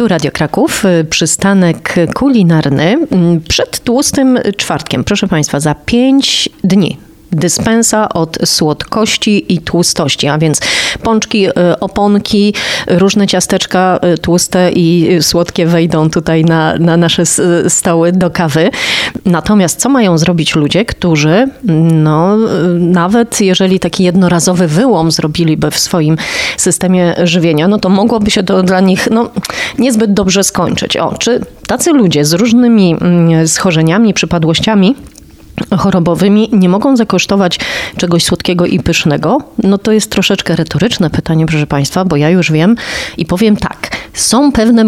Tu Radio Kraków, przystanek kulinarny przed tłustym czwartkiem. Proszę Państwa, za 5 dni. Dyspensa od słodkości i tłustości, a więc pączki, oponki, różne ciasteczka tłuste i słodkie wejdą tutaj na nasze stoły do kawy. Natomiast co mają zrobić ludzie, którzy nawet jeżeli taki jednorazowy wyłom zrobiliby w swoim systemie żywienia, to mogłoby się to dla nich niezbyt dobrze skończyć. Czy tacy ludzie z różnymi schorzeniami, przypadłościami chorobowymi nie mogą zakosztować czegoś słodkiego i pysznego? To jest troszeczkę retoryczne pytanie, proszę Państwa, bo ja już wiem i powiem tak. Są pewne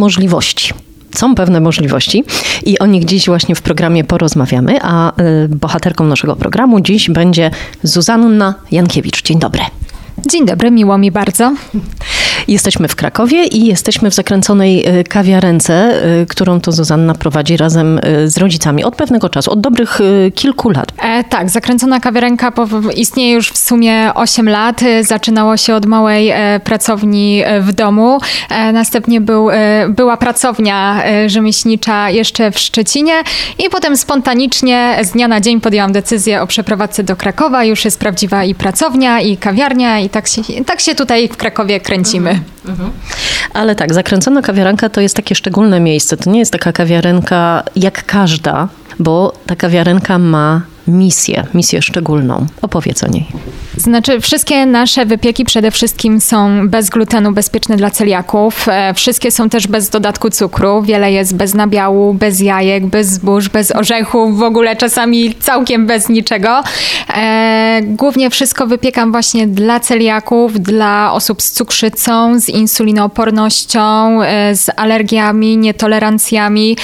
możliwości i o nich dziś właśnie w programie porozmawiamy, a bohaterką naszego programu dziś będzie Zuzanna Jankiewicz. Dzień dobry. Dzień dobry, miło mi bardzo. Jesteśmy w Krakowie i jesteśmy w zakręconej kawiarence, którą to Zuzanna prowadzi razem z rodzicami od pewnego czasu, od dobrych kilku lat. Tak, zakręcona kawiarenka istnieje już w sumie 8 lat. Zaczynało się od małej pracowni w domu. Następnie była pracownia rzemieślnicza jeszcze w Szczecinie i potem spontanicznie z dnia na dzień podjęłam decyzję o przeprowadzce do Krakowa. Już jest prawdziwa i pracownia, i kawiarnia i tak się tutaj w Krakowie kręcimy. Ale tak, zakręcona kawiarenka to jest takie szczególne miejsce. To nie jest taka kawiarenka jak każda, bo ta kawiarenka ma misję szczególną. Opowiedz o niej. Znaczy, wszystkie nasze wypieki przede wszystkim są bez glutenu, bezpieczne dla celiaków. Wszystkie są też bez dodatku cukru. Wiele jest bez nabiału, bez jajek, bez zbóż, bez orzechów, w ogóle czasami całkiem bez niczego. Głównie wszystko wypiekam właśnie dla celiaków, dla osób z cukrzycą, z insulinoopornością, z alergiami, nietolerancjami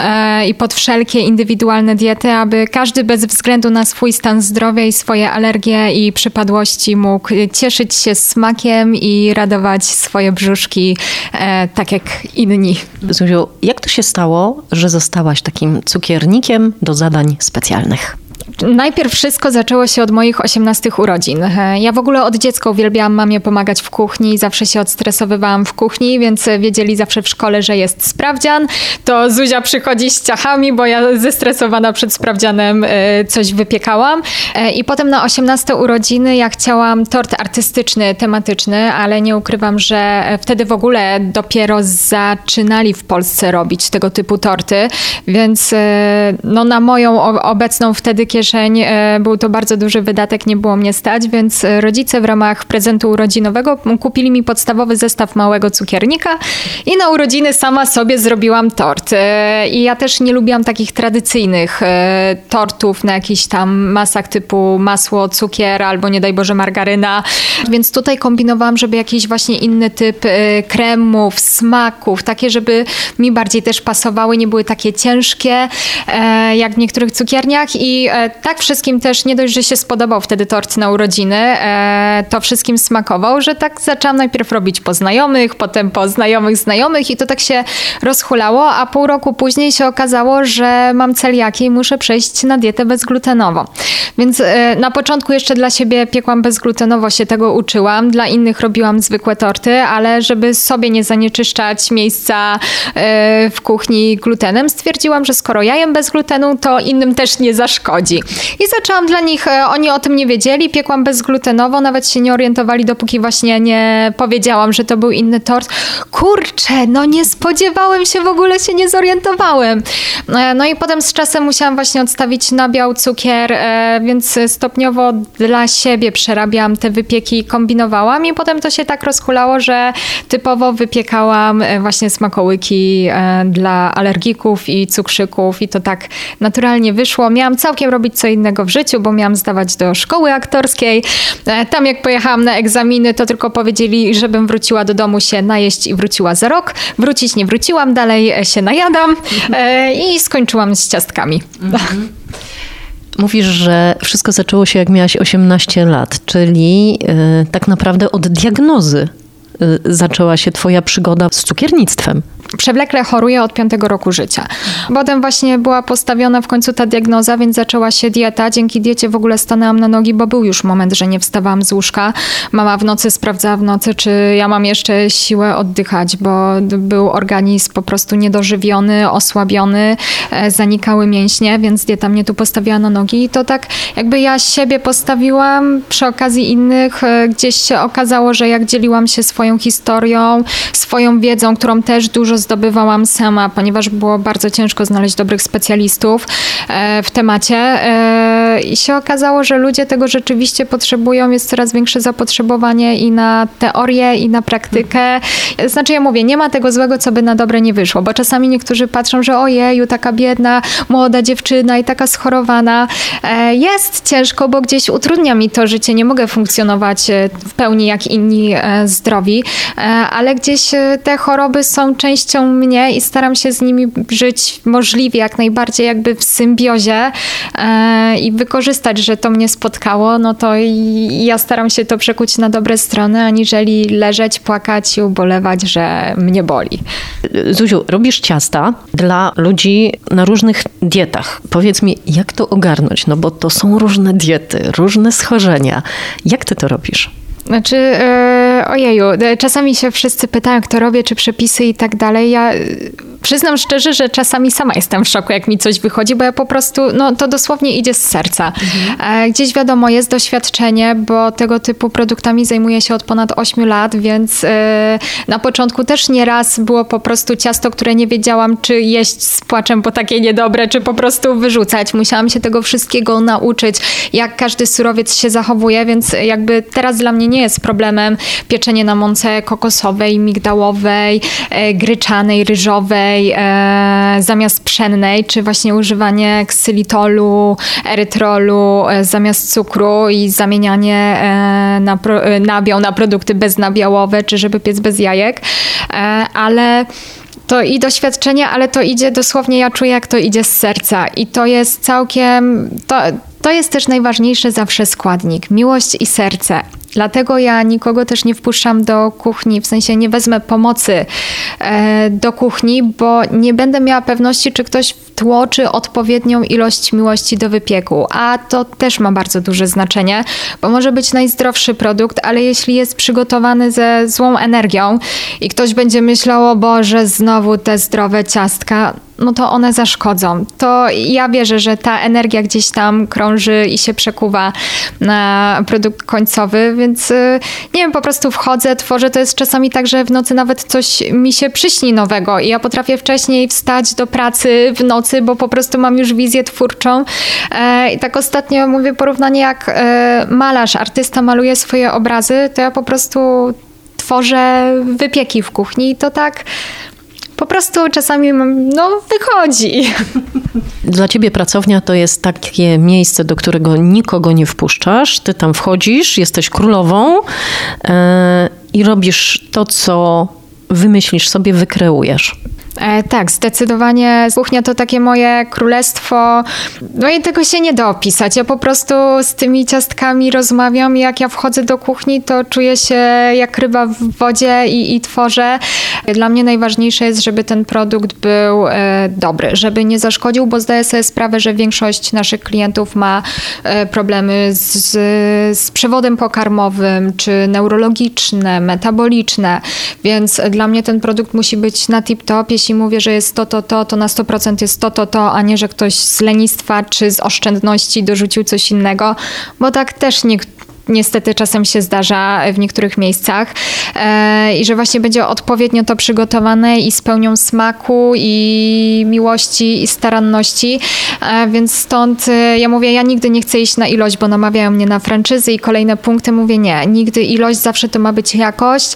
i pod wszelkie indywidualne diety, aby każdy bez względu na swój stan zdrowia i swoje alergie i przypadłości mógł cieszyć się smakiem i radować swoje brzuszki tak jak inni. Zuziu, jak to się stało, że zostałaś takim cukiernikiem do zadań specjalnych? Najpierw wszystko zaczęło się od moich 18 urodzin. Ja w ogóle od dziecka uwielbiałam mamie pomagać w kuchni, zawsze się odstresowywałam w kuchni, więc wiedzieli zawsze w szkole, że jest sprawdzian. To Zuzia przychodzi z ciachami, bo ja zestresowana przed sprawdzianem coś wypiekałam. I potem na 18 urodziny ja chciałam tort artystyczny, tematyczny, ale nie ukrywam, że wtedy w ogóle dopiero zaczynali w Polsce robić tego typu torty, więc na moją obecną wtedy kieszeń był to bardzo duży wydatek, nie było mnie stać, więc rodzice w ramach prezentu urodzinowego kupili mi podstawowy zestaw małego cukiernika i na urodziny sama sobie zrobiłam tort. I ja też nie lubiłam takich tradycyjnych tortów na jakichś tam masach typu masło, cukier albo nie daj Boże margaryna, więc tutaj kombinowałam, żeby jakiś właśnie inny typ kremów, smaków, takie, żeby mi bardziej też pasowały, nie były takie ciężkie jak w niektórych cukierniach i tak wszystkim też nie dość, że się spodobał wtedy tort na urodziny, to wszystkim smakował, że tak zaczęłam najpierw robić po znajomych, potem po znajomych i to tak się rozhulało, a pół roku później się okazało, że mam celiakię i muszę przejść na dietę bezglutenową. Więc na początku jeszcze dla siebie piekłam bezglutenowo, się tego uczyłam, dla innych robiłam zwykłe torty, ale żeby sobie nie zanieczyszczać miejsca w kuchni glutenem, stwierdziłam, że skoro ja jem bez glutenu, to innym też nie zaszkodzi. I zaczęłam dla nich, oni o tym nie wiedzieli, piekłam bezglutenowo, nawet się nie orientowali, dopóki właśnie nie powiedziałam, że to był inny tort. Kurczę, nie spodziewałem się, w ogóle się nie zorientowałem. No i potem z czasem musiałam właśnie odstawić nabiał, cukier, więc stopniowo dla siebie przerabiałam te wypieki i kombinowałam i potem to się tak rozhulało, że typowo wypiekałam właśnie smakołyki dla alergików i cukrzyków i to tak naturalnie wyszło. Miałam całkiem robić co innego w życiu, bo miałam zdawać do szkoły aktorskiej. Tam jak pojechałam na egzaminy, to tylko powiedzieli, żebym wróciła do domu się najeść i wróciła za rok. Wrócić nie wróciłam, dalej się najadam i skończyłam z ciastkami. Mówisz, że wszystko zaczęło się jak miałaś 18 lat, czyli tak naprawdę od diagnozy zaczęła się twoja przygoda z cukiernictwem? Przewlekle choruję od 5 roku życia. Potem właśnie była postawiona w końcu ta diagnoza, więc zaczęła się dieta. Dzięki diecie w ogóle stanęłam na nogi, bo był już moment, że nie wstawałam z łóżka. Mama w nocy sprawdzała w nocy, czy ja mam jeszcze siłę oddychać, bo był organizm po prostu niedożywiony, osłabiony, zanikały mięśnie, więc dieta mnie tu postawiła na nogi. I to tak jakby ja siebie postawiłam przy okazji innych. Gdzieś się okazało, że jak dzieliłam się swoją historią, swoją wiedzą, którą też dużo zdobywałam sama, ponieważ było bardzo ciężko znaleźć dobrych specjalistów w temacie i się okazało, że ludzie tego rzeczywiście potrzebują, jest coraz większe zapotrzebowanie i na teorię, i na praktykę. Znaczy ja mówię, nie ma tego złego, co by na dobre nie wyszło, bo czasami niektórzy patrzą, że ojeju, taka biedna, młoda dziewczyna i taka schorowana. Jest ciężko, bo gdzieś utrudnia mi to życie, nie mogę funkcjonować w pełni jak inni zdrowi, ale gdzieś te choroby są częścią mnie i staram się z nimi żyć możliwie jak najbardziej jakby w symbiozie i wykorzystać, że to mnie spotkało, no to ja staram się to przekuć na dobre strony, aniżeli leżeć, płakać i ubolewać, że mnie boli. Zuziu, robisz ciasta dla ludzi na różnych dietach. Powiedz mi, jak to ogarnąć? No bo to są różne diety, różne schorzenia. Jak ty to robisz? Znaczy, ojeju, czasami się wszyscy pytają, kto robię, czy przepisy i tak dalej. Ja przyznam szczerze, że czasami sama jestem w szoku, jak mi coś wychodzi, bo ja po prostu, no to dosłownie idzie z serca. Gdzieś wiadomo, jest doświadczenie, bo tego typu produktami zajmuję się od ponad 8 lat, więc na początku też nieraz było po prostu ciasto, które nie wiedziałam, czy jeść z płaczem, bo takie niedobre, czy po prostu wyrzucać. Musiałam się tego wszystkiego nauczyć, jak każdy surowiec się zachowuje, więc jakby teraz dla mnie nie jest problemem pieczenie na mące kokosowej, migdałowej, gryczanej, ryżowej zamiast pszennej, czy właśnie używanie ksylitolu, erytrolu zamiast cukru i zamienianie nabiał na produkty beznabiałowe, czy żeby piec bez jajek, ale to i doświadczenie, ale to idzie dosłownie, ja czuję, jak to idzie z serca i to jest całkiem, to jest też najważniejszy zawsze składnik, miłość i serce. Dlatego ja nikogo też nie wpuszczam do kuchni, w sensie nie wezmę pomocy do kuchni, bo nie będę miała pewności, czy ktoś wtłoczy odpowiednią ilość miłości do wypieku. A to też ma bardzo duże znaczenie, bo może być najzdrowszy produkt, ale jeśli jest przygotowany ze złą energią i ktoś będzie myślał, o Boże, znowu te zdrowe ciastka, no to one zaszkodzą. To ja wierzę, że ta energia gdzieś tam krąży i się przekuwa na produkt końcowy, więc nie wiem, po prostu wchodzę, tworzę. To jest czasami tak, że w nocy nawet coś mi się przyśni nowego i ja potrafię wcześniej wstać do pracy w nocy, bo po prostu mam już wizję twórczą. I tak ostatnio mówię porównanie, jak malarz, artysta maluje swoje obrazy, to ja po prostu tworzę wypieki w kuchni i to tak po prostu czasami wychodzi. Dla ciebie pracownia to jest takie miejsce, do którego nikogo nie wpuszczasz. Ty tam wchodzisz, jesteś królową i robisz to, co wymyślisz sobie, wykreujesz. Tak, zdecydowanie. Kuchnia to takie moje królestwo. No i tego się nie da opisać. Ja po prostu z tymi ciastkami rozmawiam i jak ja wchodzę do kuchni, to czuję się jak ryba w wodzie i tworzę. Dla mnie najważniejsze jest, żeby ten produkt był dobry, żeby nie zaszkodził, bo zdaję sobie sprawę, że większość naszych klientów ma problemy z przewodem pokarmowym, czy neurologiczne, metaboliczne, więc dla mnie ten produkt musi być na tip-top. Jeśli mówię, że jest to na 100% jest to, a nie, że ktoś z lenistwa czy z oszczędności dorzucił coś innego, bo tak też niestety czasem się zdarza w niektórych miejscach i że właśnie będzie odpowiednio to przygotowane i z pełnią smaku i miłości i staranności, więc stąd ja mówię, ja nigdy nie chcę iść na ilość, bo namawiają mnie na franczyzy i kolejne punkty, mówię nie, nigdy ilość, zawsze to ma być jakość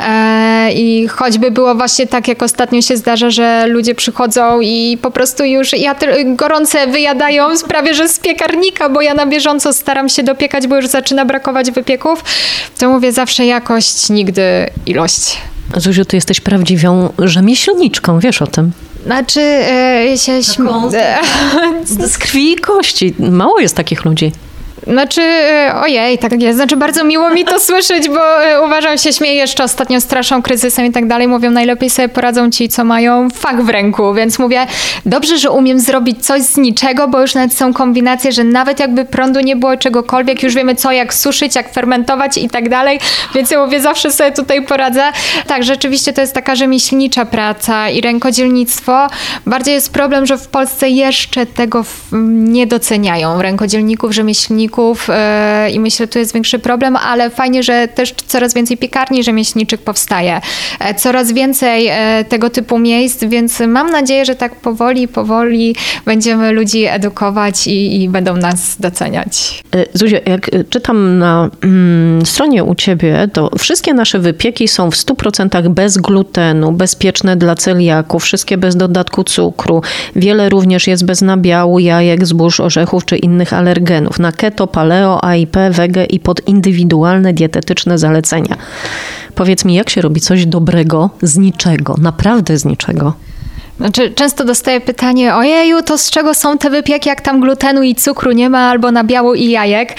i choćby było właśnie tak, jak ostatnio się zdarza, że ludzie przychodzą i po prostu już gorące wyjadają prawie, że z piekarnika, bo ja na bieżąco staram się dopiekać, bo już zaczyna brakować wypieków, to mówię zawsze jakość, nigdy ilość. Zuziu, ty jesteś prawdziwą rzemieślniczką, wiesz o tym? Znaczy, z krwi i kości. Mało jest takich ludzi. Znaczy, ojej, tak jest. Znaczy, bardzo miło mi to słyszeć, bo uważam, się śmieję jeszcze ostatnio, straszą kryzysem i tak dalej. Mówią, najlepiej sobie poradzą ci, co mają fach w ręku. Więc mówię, dobrze, że umiem zrobić coś z niczego, bo już nawet są kombinacje, że nawet jakby prądu nie było, czegokolwiek, już wiemy co, jak suszyć, jak fermentować i tak dalej. Więc ja mówię, zawsze sobie tutaj poradzę. Tak, rzeczywiście to jest taka rzemieślnicza praca i rękodzielnictwo. Bardziej jest problem, że w Polsce jeszcze tego nie doceniają. Rękodzielników, rzemieślników i myślę, tu jest większy problem, ale fajnie, że też coraz więcej piekarni rzemieślniczych powstaje. Coraz więcej tego typu miejsc, więc mam nadzieję, że tak powoli będziemy ludzi edukować i będą nas doceniać. Zuzia, jak czytam na stronie u ciebie, to wszystkie nasze wypieki są w 100% bez glutenu, bezpieczne dla celiaków, wszystkie bez dodatku cukru. Wiele również jest bez nabiału, jajek, zbóż, orzechów czy innych alergenów. Na keto, paleo, AIP, wege i pod indywidualne dietetyczne zalecenia. Powiedz mi, jak się robi coś dobrego z niczego, naprawdę z niczego? Znaczy, często dostaję pytanie, ojeju, to z czego są te wypieki, jak tam glutenu i cukru nie ma, albo nabiału i jajek.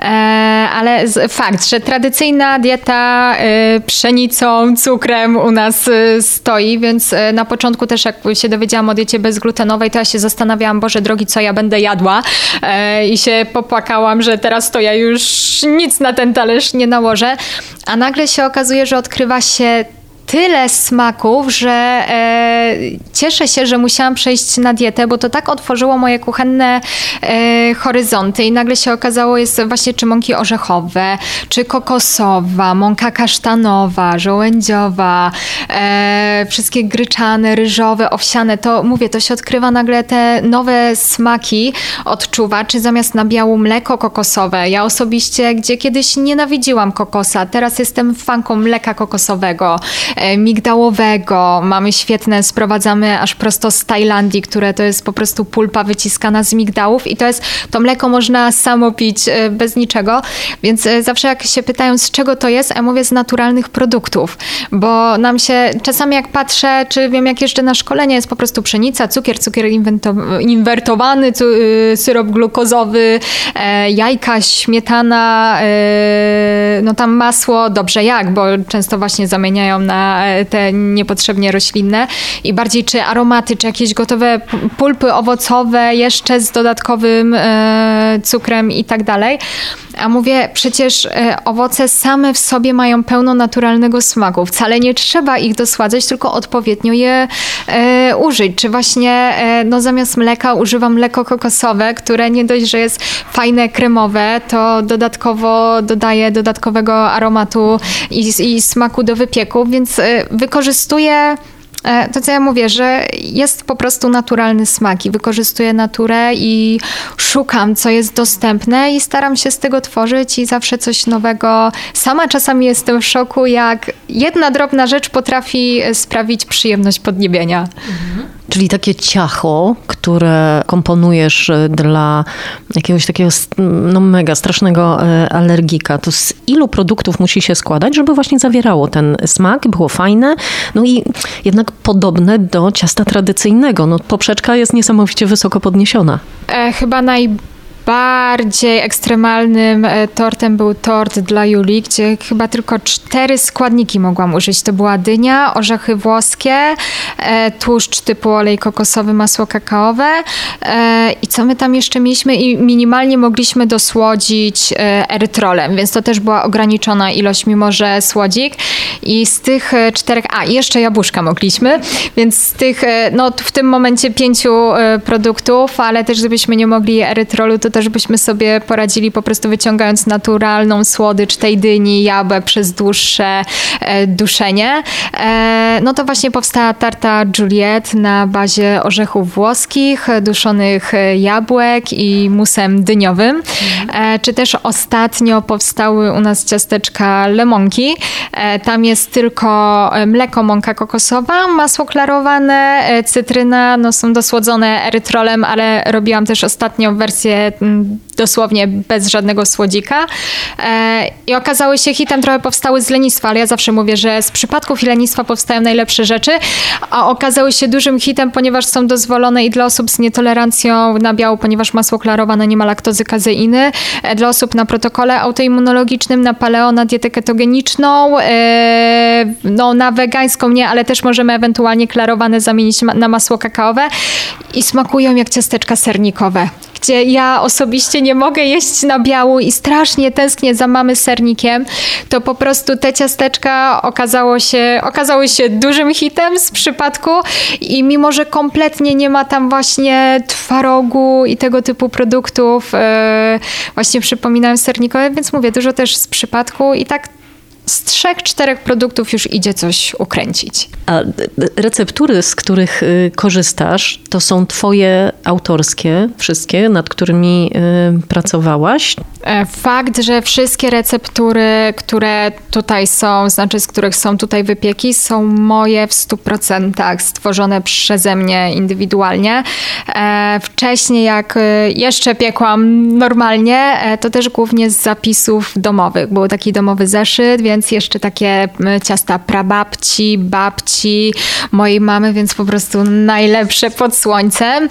Ale fakt, że tradycyjna dieta pszenicą, cukrem u nas stoi, więc na początku też jak się dowiedziałam o diecie bezglutenowej, to ja się zastanawiałam, Boże drogi, co ja będę jadła i się popłakałam, że teraz to ja już nic na ten talerz nie nałożę, a nagle się okazuje, że odkrywa się tyle smaków, że cieszę się, że musiałam przejść na dietę, bo to tak otworzyło moje kuchenne horyzonty i nagle się okazało, jest właśnie czy mąki orzechowe, czy kokosowa, mąka kasztanowa, żołędziowa, wszystkie gryczane, ryżowe, owsiane, to mówię, to się odkrywa nagle te nowe smaki, odczuwa, czy zamiast nabiału mleko kokosowe. Ja osobiście, gdzie kiedyś nienawidziłam kokosa, teraz jestem fanką mleka kokosowego, migdałowego. Mamy świetne, sprowadzamy aż prosto z Tajlandii, które to jest po prostu pulpa wyciskana z migdałów i to mleko można samo pić bez niczego, więc zawsze jak się pytają, z czego to jest, ja mówię z naturalnych produktów, bo nam się czasami jak patrzę, czy wiem jak jeszcze na szkolenie, jest po prostu pszenica, cukier inwertowany, syrop glukozowy, jajka, śmietana, no tam masło, dobrze jak, bo często właśnie zamieniają na te niepotrzebnie roślinne i bardziej czy aromaty, czy jakieś gotowe pulpy owocowe jeszcze z dodatkowym cukrem i tak dalej. A mówię, przecież owoce same w sobie mają pełno naturalnego smaku. Wcale nie trzeba ich dosładzać, tylko odpowiednio je użyć. Czy właśnie no zamiast mleka używam mleko kokosowe, które nie dość, że jest fajne, kremowe, to dodatkowo dodaje dodatkowego aromatu i smaku do wypieku, więc wykorzystuję to, co ja mówię, że jest po prostu naturalny smak i wykorzystuję naturę i szukam, co jest dostępne i staram się z tego tworzyć i zawsze coś nowego. Sama czasami jestem w szoku, jak jedna drobna rzecz potrafi sprawić przyjemność podniebienia. Mhm. Czyli takie ciacho, które komponujesz dla jakiegoś takiego no mega strasznego alergika, to z ilu produktów musi się składać, żeby właśnie zawierało ten smak, było fajne, no i jednak podobne do ciasta tradycyjnego. No poprzeczka jest niesamowicie wysoko podniesiona. Chyba najbardziej ekstremalnym tortem był tort dla Julii, gdzie chyba tylko 4 składniki mogłam użyć. To była dynia, orzechy włoskie, tłuszcz typu olej kokosowy, masło kakaowe i co my tam jeszcze mieliśmy i minimalnie mogliśmy dosłodzić erytrolem, więc to też była ograniczona ilość, mimo że słodzik i z tych 4, i jeszcze jabłuszka mogliśmy, więc z tych, no w tym momencie 5 produktów, ale też gdybyśmy nie mogli erytrolu, to też byśmy sobie poradzili po prostu wyciągając naturalną słodycz tej dyni, jabłek przez dłuższe duszenie. No to właśnie powstała tarta Juliette na bazie orzechów włoskich, duszonych jabłek i musem dyniowym. Czy też ostatnio powstały u nas ciasteczka lemonki. Tam jest tylko mleko, mąka kokosowa, masło klarowane, cytryna, no są dosłodzone erytrolem, ale robiłam też ostatnio wersję dosłownie bez żadnego słodzika. I okazały się hitem, trochę powstały z lenistwa, ale ja zawsze mówię, że z przypadków i lenistwa powstają najlepsze rzeczy, a okazały się dużym hitem, ponieważ są dozwolone i dla osób z nietolerancją na biało, ponieważ masło klarowane nie ma laktozy, kazeiny, dla osób na protokole autoimmunologicznym, na paleo, na dietę ketogeniczną, no na wegańską nie, ale też możemy ewentualnie klarowane zamienić na masło kakaowe i smakują jak ciasteczka sernikowe, gdzie ja osobiście nie mogę jeść nabiału i strasznie tęsknię za mamy sernikiem, to po prostu te ciasteczka okazały się dużym hitem z przypadku i mimo, że kompletnie nie ma tam właśnie twarogu i tego typu produktów, właśnie przypominałem sernikowe, więc mówię, dużo też z przypadku i tak z 3-4 produktów już idzie coś ukręcić. A receptury, z których korzystasz, to są twoje autorskie, wszystkie, nad którymi pracowałaś? Fakt, że wszystkie receptury, które tutaj są, znaczy z których są tutaj wypieki, są moje w 100%, stworzone przeze mnie indywidualnie. Wcześniej, jak jeszcze piekłam normalnie, to też głównie z zapisów domowych. Był taki domowy zeszyt, więc jeszcze takie ciasta prababci, babci, mojej mamy, więc po prostu najlepsze pod słońcem.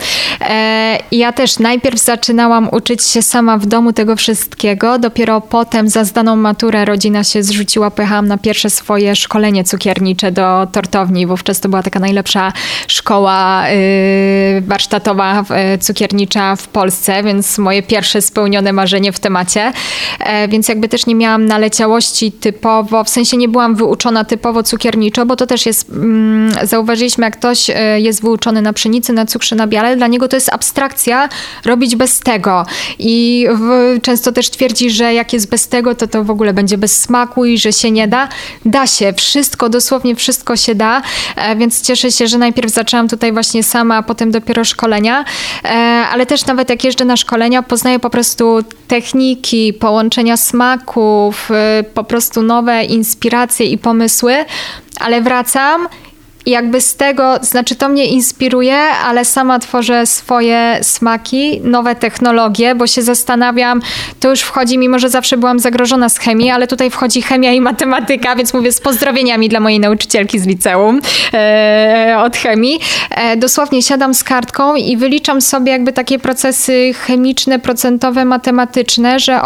I ja też najpierw zaczynałam uczyć się sama w domu tego wszystkiego, dopiero potem za zdaną maturę rodzina się zrzuciła, pojechałam na pierwsze swoje szkolenie cukiernicze do tortowni. Wówczas to była taka najlepsza szkoła warsztatowa cukiernicza w Polsce, więc moje pierwsze spełnione marzenie w temacie. Więc jakby też nie miałam naleciałości typowo, w sensie nie byłam wyuczona typowo cukierniczo, bo to też jest, zauważyliśmy, jak ktoś jest wyuczony na pszenicy, na cukrze, na biale, dla niego to jest abstrakcja robić bez tego. I często też twierdzi, że jak jest bez tego, to w ogóle będzie bez smaku i że się nie da. Da się. Wszystko, dosłownie wszystko się da, więc cieszę się, że najpierw zaczęłam tutaj właśnie sama, a potem dopiero szkolenia, ale też nawet jak jeżdżę na szkolenia, poznaję po prostu techniki, połączenia smaków, po prostu nowe inspiracje i pomysły, ale wracam i jakby z tego, znaczy to mnie inspiruje, ale sama tworzę swoje smaki, nowe technologie, bo się zastanawiam, to już wchodzi, mimo że zawsze byłam zagrożona z chemii, ale tutaj wchodzi chemia i matematyka, więc mówię z pozdrowieniami dla mojej nauczycielki z liceum od chemii. Dosłownie siadam z kartką i wyliczam sobie jakby takie procesy chemiczne, procentowe, matematyczne, że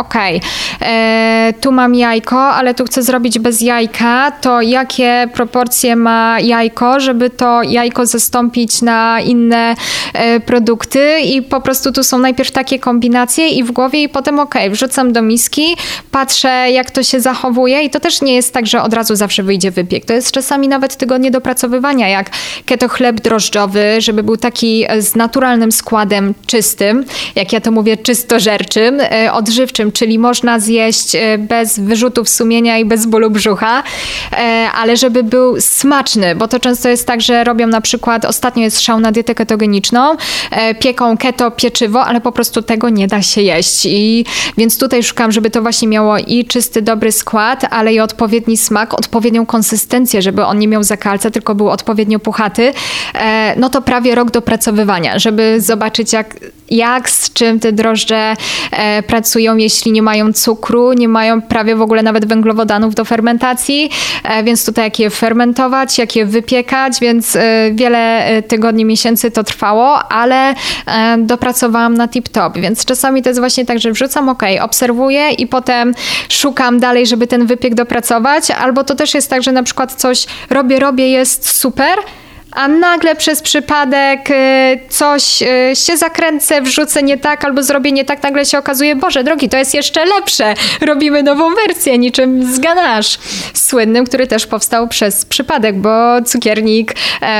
tu mam jajko, ale tu chcę zrobić bez jajka, to jakie proporcje ma jajko, żeby to jajko zastąpić na inne produkty i po prostu tu są najpierw takie kombinacje i w głowie i potem wrzucam do miski, patrzę jak to się zachowuje i to też nie jest tak, że od razu zawsze wyjdzie wypiek. To jest czasami nawet tygodnie dopracowywania, jak keto chleb drożdżowy, żeby był taki z naturalnym składem czystym, jak ja to mówię, czystożerczym, odżywczym, czyli można zjeść bez wyrzutów sumienia i bez bólu brzucha, ale żeby był smaczny, bo to często jest tak, że robią na przykład, ostatnio jest szał na dietę ketogeniczną, pieką keto pieczywo, ale po prostu tego nie da się jeść. I więc tutaj szukam, żeby to właśnie miało i czysty, dobry skład, ale i odpowiedni smak, odpowiednią konsystencję, żeby on nie miał zakalca, tylko był odpowiednio puchaty. No to prawie rok dopracowywania, żeby zobaczyć jak z czym te drożdże pracują, jeśli nie mają cukru, nie mają prawie w ogóle nawet węglowodanów do fermentacji, więc tutaj jak je fermentować, jak je wypiekać, więc wiele tygodni, miesięcy to trwało, ale dopracowałam na tip-top, więc czasami to jest właśnie tak, że wrzucam, obserwuję i potem szukam dalej, żeby ten wypiek dopracować, albo to też jest tak, że na przykład coś robię, jest super, a nagle przez przypadek coś się zakręcę, wrzucę nie tak albo zrobię nie tak, nagle się okazuje, Boże drogi, to jest jeszcze lepsze. Robimy nową wersję, niczym z ganache słynnym, który też powstał przez przypadek, bo cukiernik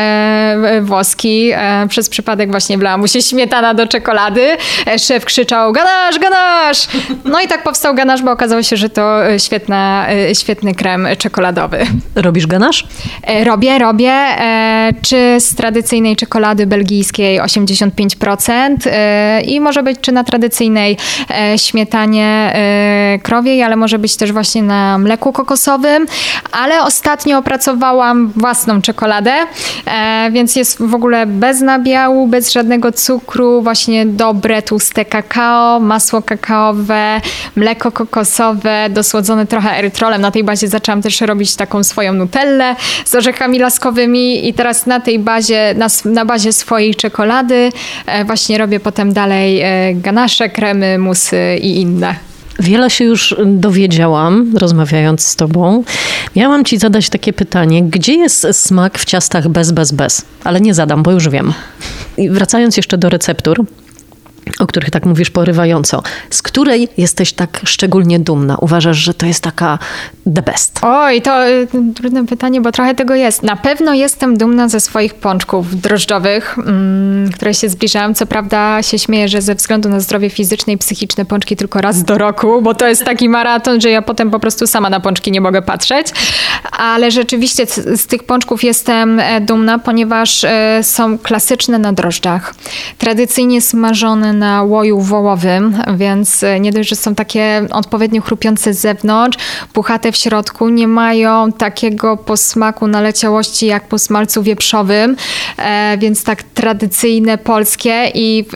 włoski przez przypadek właśnie wlała mu się śmietana do czekolady. Szef krzyczał ganache, ganache! No i tak powstał ganache, bo okazało się, że to świetny krem czekoladowy. Robisz ganache? Robię. czy z tradycyjnej czekolady belgijskiej 85% i może być czy na tradycyjnej śmietanie krowiej, ale może być też właśnie na mleku kokosowym, ale ostatnio opracowałam własną czekoladę, więc jest w ogóle bez nabiału, bez żadnego cukru, właśnie dobre, tłuste kakao, masło kakaowe, mleko kokosowe, dosłodzone trochę erytrolem. Na tej bazie zaczęłam też robić taką swoją nutellę z orzechami laskowymi i teraz na tej bazie, na bazie swojej czekolady właśnie robię potem dalej ganasze, kremy, musy i inne. Wiele się już dowiedziałam, rozmawiając z tobą. Miałam ci zadać takie pytanie, gdzie jest smak w ciastach bez? Ale nie zadam, bo już wiem. I wracając jeszcze do receptur, o których tak mówisz porywająco, z której jesteś tak szczególnie dumna? Uważasz, że to jest taka the best? Oj, to trudne pytanie, bo trochę tego jest. Na pewno jestem dumna ze swoich pączków drożdżowych, które się zbliżałam. Co prawda się śmieję, że ze względu na zdrowie fizyczne i psychiczne pączki tylko raz do roku, bo to jest taki maraton, że ja potem po prostu sama na pączki nie mogę patrzeć. Ale rzeczywiście z tych pączków jestem dumna, ponieważ są klasyczne na drożdżach. Tradycyjnie smażone na łoju wołowym, więc nie dość, że są takie odpowiednio chrupiące z zewnątrz, puchate w środku, nie mają takiego posmaku naleciałości jak po smalcu wieprzowym, więc tak tradycyjne, polskie i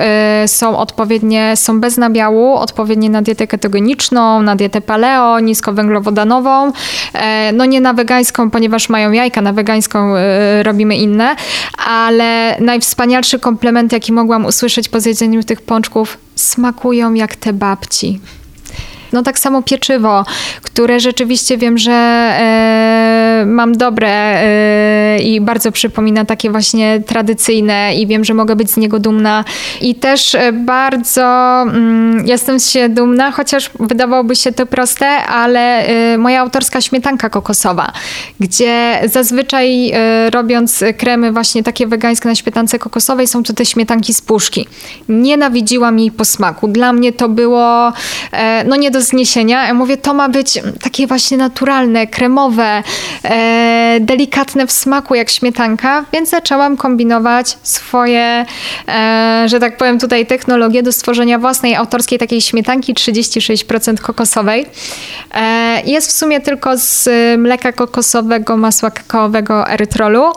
są bez nabiału, odpowiednie na dietę ketogeniczną, na dietę paleo, niskowęglowodanową, no nie na wegańską, ponieważ mają jajka, na wegańską robimy inne, ale najwspanialszy komplement, jaki mogłam usłyszeć po zjedzeniu tych pączków, smakują jak te babci. No tak samo pieczywo, które rzeczywiście wiem, że mam dobre i bardzo przypomina takie właśnie tradycyjne i wiem, że mogę być z niego dumna. I też bardzo jestem się dumna, chociaż wydawałoby się to proste, ale moja autorska śmietanka kokosowa, gdzie zazwyczaj robiąc kremy właśnie takie wegańskie na śmietance kokosowej, są to te śmietanki z puszki. Nienawidziłam jej posmaku. Dla mnie to było no nie do zniesienia. Ja mówię, to ma być takie właśnie naturalne, kremowe, delikatne w smaku jak śmietanka, więc zaczęłam kombinować swoje, że tak powiem tutaj technologie do stworzenia własnej autorskiej takiej śmietanki 36% kokosowej. Jest w sumie tylko z mleka kokosowego, masła kakaowego, erytrolu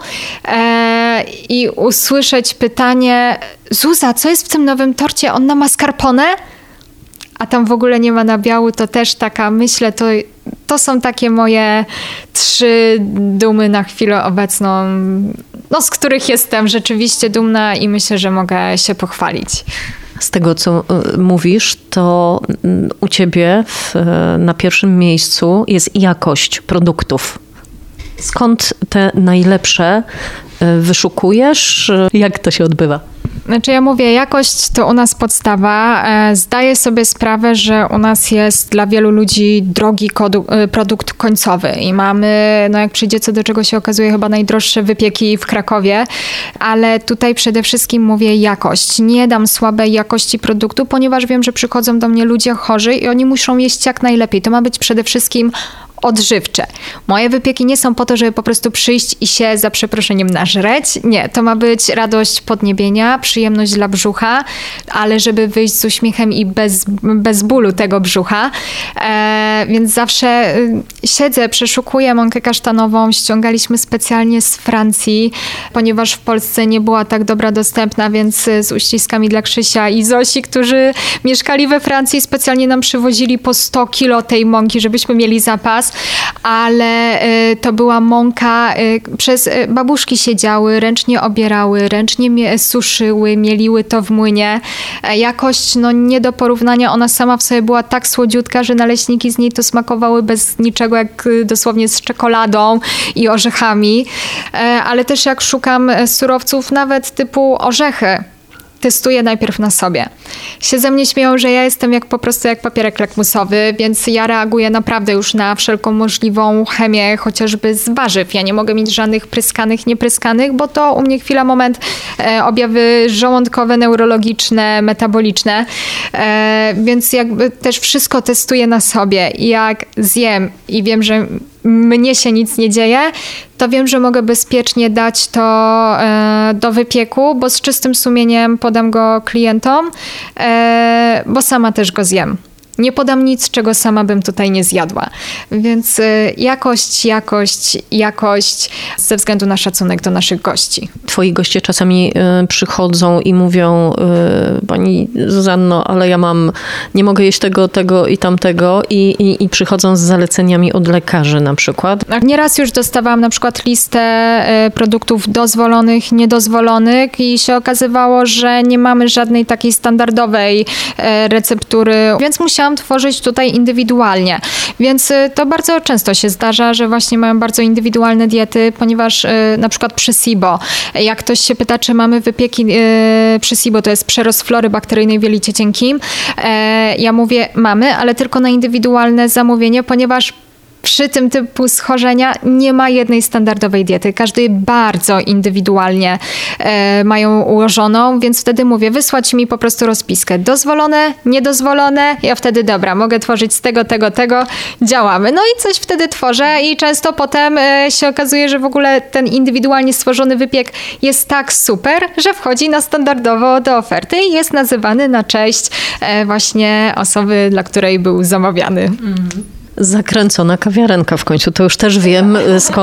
i usłyszeć pytanie: Zuza, co jest w tym nowym torcie? On ma mascarpone? A tam w ogóle nie ma nabiału, to też taka, myślę, to są takie moje 3 dumy na chwilę obecną, no, z których jestem rzeczywiście dumna i myślę, że mogę się pochwalić. Z tego, co mówisz, to u ciebie na pierwszym miejscu jest jakość produktów. Skąd te najlepsze wyszukujesz? Jak to się odbywa? Znaczy ja mówię, jakość to u nas podstawa. Zdaję sobie sprawę, że u nas jest dla wielu ludzi drogi produkt końcowy i mamy, no jak przyjdzie co do czego się okazuje, chyba najdroższe wypieki w Krakowie, ale tutaj przede wszystkim mówię jakość. Nie dam słabej jakości produktu, ponieważ wiem, że przychodzą do mnie ludzie chorzy i oni muszą jeść jak najlepiej. To ma być przede wszystkim odżywcze. Moje wypieki nie są po to, żeby po prostu przyjść i się za przeproszeniem nażreć. Nie, to ma być radość podniebienia, przyjemność dla brzucha, ale żeby wyjść z uśmiechem i bez bólu tego brzucha. Więc zawsze siedzę, przeszukuję mąkę kasztanową. Ściągaliśmy specjalnie z Francji, ponieważ w Polsce nie była tak dobra dostępna, więc z uściskami dla Krzysia i Zosi, którzy mieszkali we Francji, specjalnie nam przywozili po 100 kilo tej mąki, żebyśmy mieli zapas. Ale to była mąka, przez babuszki siedziały, ręcznie obierały, ręcznie suszyły, mieliły to w młynie. Jakość no nie do porównania, ona sama w sobie była tak słodziutka, że naleśniki z niej to smakowały bez niczego, jak dosłownie z czekoladą i orzechami. Ale też jak szukam surowców nawet typu orzechy, testuję najpierw na sobie. się ze mnie śmieją, że ja jestem po prostu jak papierek lakmusowy, więc ja reaguję naprawdę już na wszelką możliwą chemię, chociażby z warzyw. Ja nie mogę mieć żadnych pryskanych, niepryskanych, bo to u mnie chwila, moment, objawy żołądkowe, neurologiczne, metaboliczne, więc jakby też wszystko testuję na sobie. I jak zjem i wiem, że mnie się nic nie dzieje, to wiem, że mogę bezpiecznie dać to do wypieku, bo z czystym sumieniem podam go klientom, bo sama też go zjem. Nie podam nic, czego sama bym tutaj nie zjadła. Więc jakość ze względu na szacunek do naszych gości. Twoi goście czasami przychodzą i mówią: pani Zuzanno, ale ja nie mogę jeść tego i tamtego i przychodzą z zaleceniami od lekarzy na przykład. Nieraz już dostawałam na przykład listę produktów dozwolonych, niedozwolonych i się okazywało, że nie mamy żadnej takiej standardowej receptury, więc musiałam tworzyć tutaj indywidualnie. Więc to bardzo często się zdarza, że właśnie mają bardzo indywidualne diety, ponieważ na przykład przy SIBO, jak ktoś się pyta, czy mamy wypieki przy SIBO, to jest przerost flory bakteryjnej w jelicie cienkim, ja mówię mamy, ale tylko na indywidualne zamówienie, ponieważ przy tym typu schorzenia nie ma jednej standardowej diety. Każdy bardzo indywidualnie mają ułożoną, więc wtedy mówię, wysłać mi po prostu rozpiskę. Dozwolone, niedozwolone. Ja wtedy dobra, mogę tworzyć z tego, działamy. No i coś wtedy tworzę i często potem się okazuje, że w ogóle ten indywidualnie stworzony wypiek jest tak super, że wchodzi na standardowo do oferty i jest nazywany na cześć właśnie osoby, dla której był zamawiany. Zakręcona kawiarenka w końcu. To już też wiem,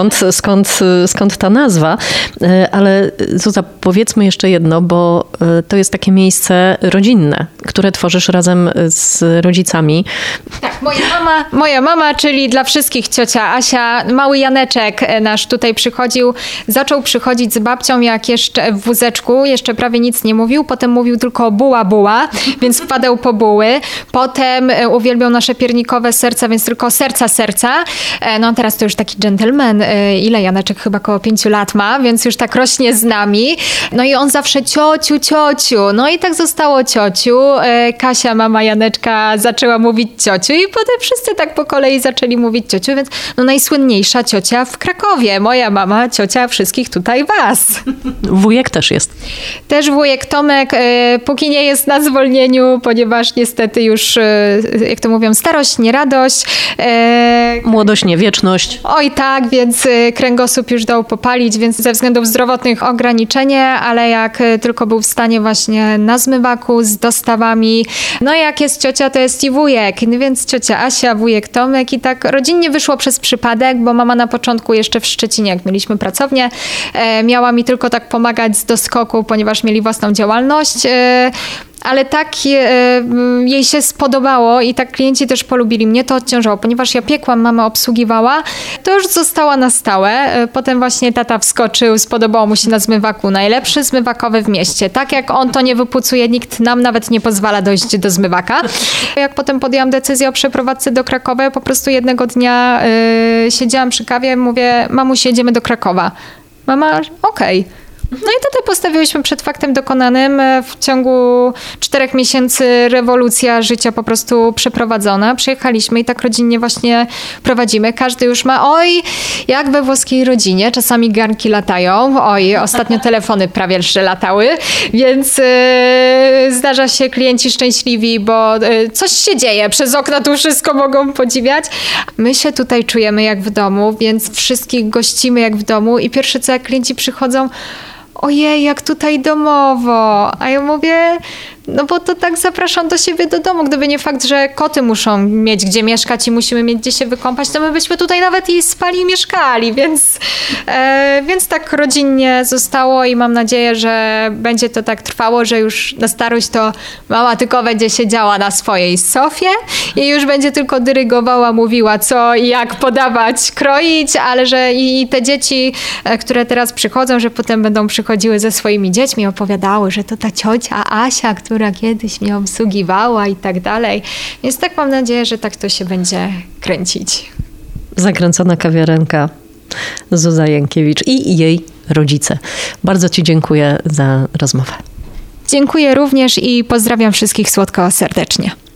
skąd ta nazwa. Ale Zuza, powiedzmy jeszcze jedno, bo to jest takie miejsce rodzinne, które tworzysz razem z rodzicami. Tak, moja mama, czyli dla wszystkich ciocia Asia, mały Janeczek nasz tutaj zaczął przychodzić z babcią, jak jeszcze w wózeczku, jeszcze prawie nic nie mówił, potem mówił tylko buła, więc wpadał po buły. Potem uwielbiał nasze piernikowe serca, więc tylko serca. No teraz to już taki gentleman. Ile Janeczek? Chyba około 5 lat ma, więc już tak rośnie z nami. No i on zawsze ciociu. No i tak zostało ciociu. Kasia, mama Janeczka, zaczęła mówić ciociu i potem wszyscy tak po kolei zaczęli mówić ciociu, więc no najsłynniejsza ciocia w Krakowie. Moja mama, ciocia wszystkich tutaj was. Wujek też jest. Też wujek Tomek, póki nie jest na zwolnieniu, ponieważ niestety już, jak to mówią, starość, nie radość. Młodość, nie wieczność. Oj tak, więc kręgosłup już dał popalić, więc ze względów zdrowotnych ograniczenie, ale jak tylko był w stanie właśnie na zmywaku z dostawami, no jak jest ciocia, to jest i wujek, więc ciocia Asia, wujek Tomek i tak rodzinnie wyszło przez przypadek, bo mama na początku jeszcze w Szczecinie, jak mieliśmy pracownię, miała mi tylko tak pomagać z doskoku, ponieważ mieli własną działalność, ale tak jej się spodobało i tak klienci też polubili mnie, to odciążało, ponieważ ja piekłam, mama obsługiwała, to już została na stałe. Potem właśnie tata wskoczył, spodobało mu się na zmywaku, najlepszy zmywakowy w mieście. Tak jak on to nie wypucuje, nikt nam nawet nie pozwala dojść do zmywaka. Jak potem podjęłam decyzję o przeprowadzce do Krakowa, po prostu jednego dnia siedziałam przy kawie, mówię, mamusi, jedziemy do Krakowa. Mama, okej. No i wtedy postawiłyśmy przed faktem dokonanym. W ciągu 4 miesięcy rewolucja życia po prostu przeprowadzona. Przyjechaliśmy i tak rodzinnie właśnie prowadzimy. Każdy już ma, jak we włoskiej rodzinie. Czasami garnki latają. Ostatnio telefony prawie że latały. Więc zdarza się klienci szczęśliwi, bo coś się dzieje. Przez okna tu wszystko mogą podziwiać. My się tutaj czujemy jak w domu, więc wszystkich gościmy jak w domu i pierwsze co jak klienci przychodzą, ojej, jak tutaj domowo. A ja mówię, no bo to tak zapraszam do siebie do domu. Gdyby nie fakt, że koty muszą mieć gdzie mieszkać i musimy mieć gdzie się wykąpać, to my byśmy tutaj nawet i spali i mieszkali. Więc tak rodzinnie zostało i mam nadzieję, że będzie to tak trwało, że już na starość to mama tylko będzie siedziała na swojej sofie i już będzie tylko dyrygowała, mówiła co i jak podawać, kroić, ale że i te dzieci, które teraz przychodzą, że potem będą przychodziły ze swoimi dziećmi, opowiadały, że to ta ciocia Asia, która kiedyś mnie obsługiwała i tak dalej. Więc tak mam nadzieję, że tak to się będzie kręcić. Zakręcona kawiarenka Zuza Jankiewicz i jej rodzice. Bardzo ci dziękuję za rozmowę. Dziękuję również i pozdrawiam wszystkich słodko serdecznie.